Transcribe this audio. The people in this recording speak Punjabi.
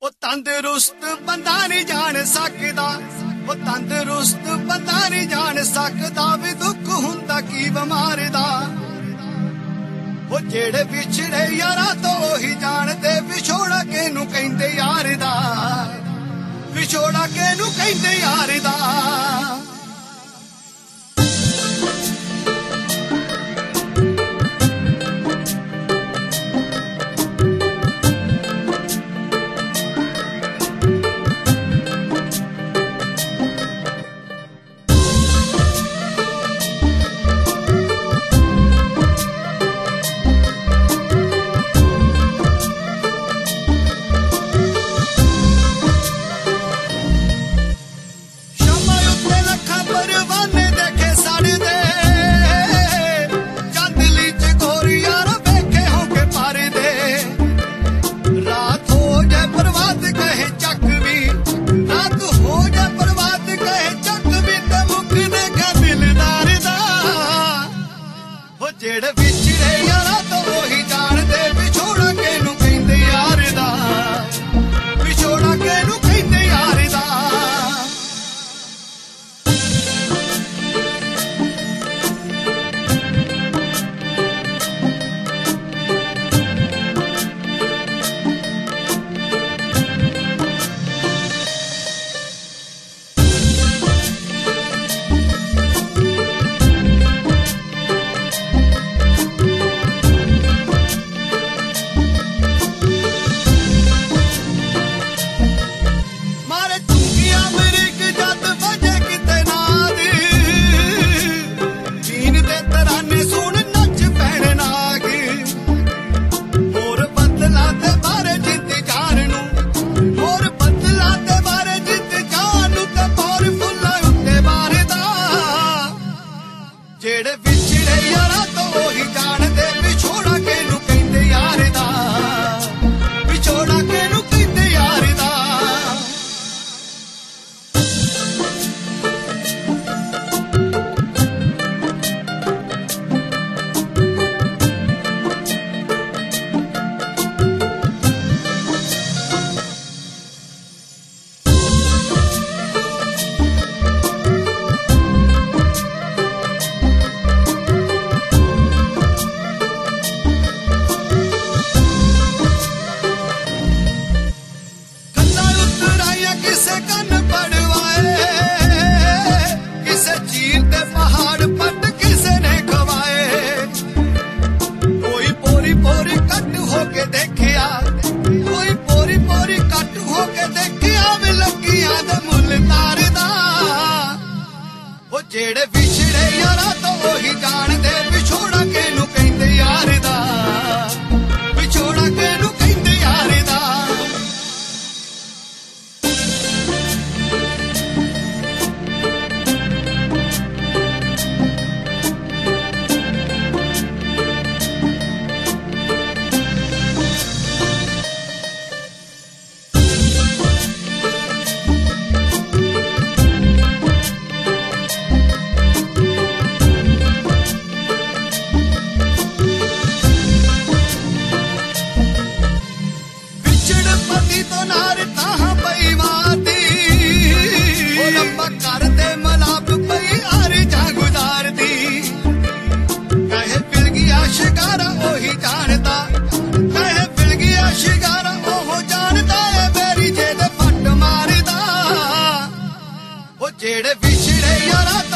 ਉਹ ਤੰਦਰੁਸਤ ਬੰਦਾ ਨਹੀਂ ਜਾਣ ਸਕਦਾ, ਉਹ ਤੰਦਰੁਸਤ ਬੰਦਾ ਨਹੀਂ ਜਾਣ ਸਕਦਾ ਵੀ ਦੁੱਖ ਹੁੰਦਾ ਕੀ ਬਿਮਾਰ ਦਾ। ਉਹ ਜਿਹੜੇ ਵਿਛੜੇ ਯਾਰਾਂ ਤੋਂ ਹੀ ਜਾਣਦੇ ਵਿਛੋੜਾ ਕਿਹਨੂੰ ਕਹਿੰਦੇ ਯਾਰ ਦਾ, ਵਿਛੋੜਾ ਕਿਹਨੂੰ ਕਹਿੰਦੇ ਯਾਰ ਦਾ। ਜਿਹੜੇ ਵਿਛੜੇ ਯਾਰਾਂ ਤੋਂ ਹੀ ਜਾਣਦੇ ਵਿਛੋੜਾ ਕਿਹਨੂੰ ਕਹਿੰਦੇ ਯਾਰ ਦਾ, ਵਿਛੋੜਾ ਕਿਹਨੂੰ ਕਹਿੰਦੇ ਯਾਰ ਦਾ। ਜਿਹੜੇ ਵਿਛੜੇ ਯਾਰਾਂ ਤੋਂ ਹੀ ਜਾਣਦੇ ਵਿਛੋੜਾ ਕਿਹਨੂੰ ਕਹਿੰਦੇ ਯਾਰ ਦਾ, ਵਿਛੋੜਾ ਕਿਹਨੂੰ ਕਹਿੰਦੇ ਯਾਰ ਦਾ। ਜਿਹੜੇ ਵਿਛੜੇ ਯਾਰਾਂ ਤੋਂ ਹੀ ਜਾਣਦੇ ਵਿਛੋੜਾ ਕਿਹਨੂੰ ਕਹਿੰਦੇ ਯਾਰ ਦਾ, ਵਿਛੋੜਾ ਕਿਹਨੂੰ ਕਹਿੰਦੇ ਯਾਰ ਦਾ। ਸ਼ਿਕਾਰਾ ਉਹੀ ਜਾਣਦਾ, ਕਹੇ ਮਿਲ ਗਿਆ ਸ਼ਿਕਾਰਾ ਉਹ ਜਾਣਦਾ ਏ ਮੇਰੀ ਜਿਹਦੇ ਫੱਟ ਮਾਰਦਾ। ਉਹ ਜਿਹੜੇ ਵਿਛੜੇ ਯਾਰਾਂ